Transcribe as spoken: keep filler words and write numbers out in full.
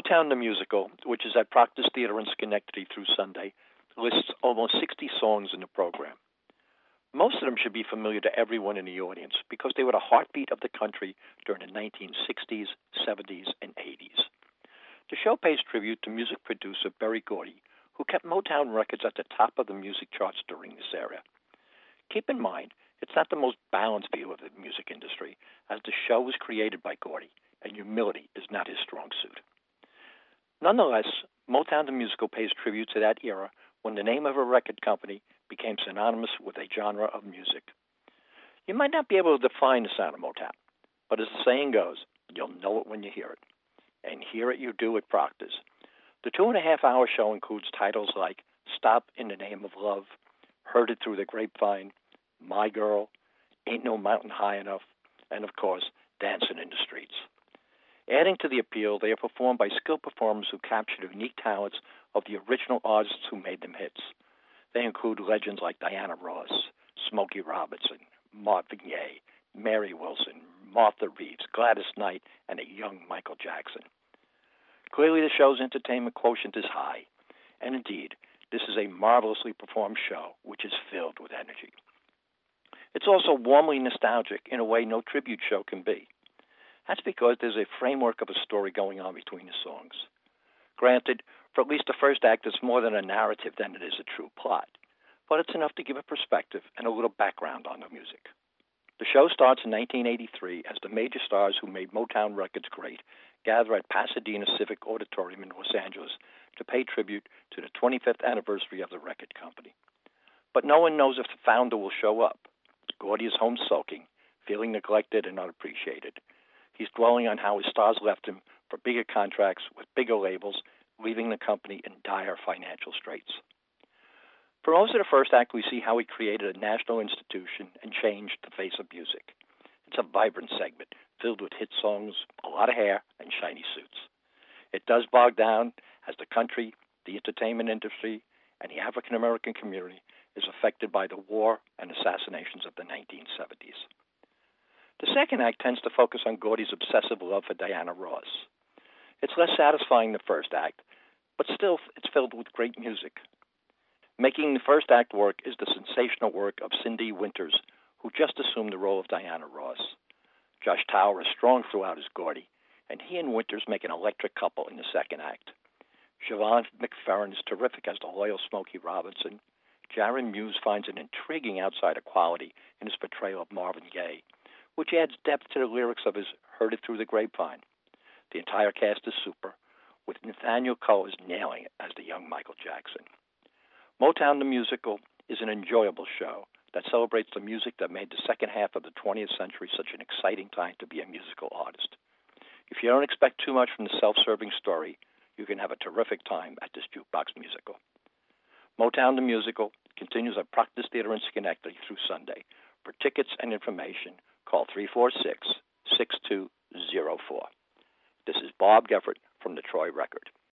Motown the Musical, which is at Proctor's Theater in Schenectady through Sunday, lists almost sixty songs in the program. Most of them should be familiar to everyone in the audience because they were the heartbeat of the country during the nineteen sixties, seventies, and eighties. The show pays tribute to music producer Berry Gordy, who kept Motown records at the top of the music charts during this era. Keep in mind, it's not the most balanced view of the music industry, as the show was created by Gordy, and humility is not his strong suit. Nonetheless, Motown the Musical pays tribute to that era when the name of a record company became synonymous with a genre of music. You might not be able to define the sound of Motown, but as the saying goes, you'll know it when you hear it. And hear it you do at Proctor's. The two-and-a-half-hour show includes titles like Stop in the Name of Love, Heard It Through the Grapevine, My Girl, Ain't No Mountain High Enough, and, of course, Dancing in the Streets. Adding to the appeal, they are performed by skilled performers who capture the unique talents of the original artists who made them hits. They include legends like Diana Ross, Smokey Robinson, Marvin Gaye, Mary Wilson, Martha Reeves, Gladys Knight, and a young Michael Jackson. Clearly, the show's entertainment quotient is high, and indeed, this is a marvelously performed show which is filled with energy. It's also warmly nostalgic in a way no tribute show can be. That's because there's a framework of a story going on between the songs. Granted, for at least the first act, it's more than a narrative than it is a true plot, but it's enough to give a perspective and a little background on the music. The show starts in nineteen eighty-three as the major stars who made Motown records great gather at Pasadena Civic Auditorium in Los Angeles to pay tribute to the twenty-fifth anniversary of the record company. But no one knows if the founder will show up. Gordy is home sulking, feeling neglected and unappreciated. He's dwelling on how his stars left him for bigger contracts with bigger labels, leaving the company in dire financial straits. For most of the first act, we see how he created a national institution and changed the face of music. It's a vibrant segment filled with hit songs, a lot of hair, and shiny suits. It does bog down as the country, the entertainment industry, and the African-American community is affected by the war and assassinations of the nineteen seventies. The second act tends to focus on Gordy's obsessive love for Diana Ross. It's less satisfying than the first act, but still it's filled with great music. Making the first act work is the sensational work of Cindy Winters, who just assumed the role of Diana Ross. Josh Tower is strong throughout as Gordy, and he and Winters make an electric couple in the second act. Siobhan McFerrin is terrific as the loyal Smokey Robinson. Jaron Mewes finds an intriguing outsider quality in his portrayal of Marvin Gaye, which adds depth to the lyrics of his Heard It Through the Grapevine. The entire cast is super, with Nathaniel Coe nailing it as the young Michael Jackson. Motown the Musical is an enjoyable show that celebrates the music that made the second half of the twentieth century such an exciting time to be a musical artist. If you don't expect too much from the self-serving story, you can have a terrific time at this jukebox musical. Motown the Musical continues at Proctor's Theater in Schenectady through Sunday. For tickets and information, call three four six, six two zero four. This is Bob Geffert from the Troy Record.